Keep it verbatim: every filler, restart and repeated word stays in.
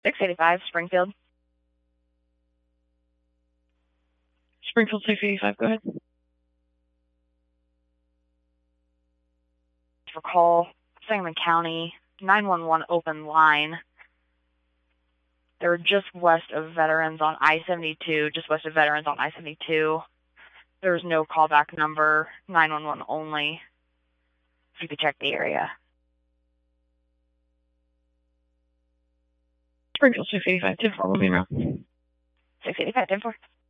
six eighty-five, Springfield. Springfield six eighty-five, go ahead. For call, Sangamon County, nine one one open line. They're just west of Veterans on I seventy-two, just west of Veterans on I seventy-two. There's no callback number, nine one one only. If you could check the area. Springfield six eighty-five, ten four, moving around. six eighty-five, ten four.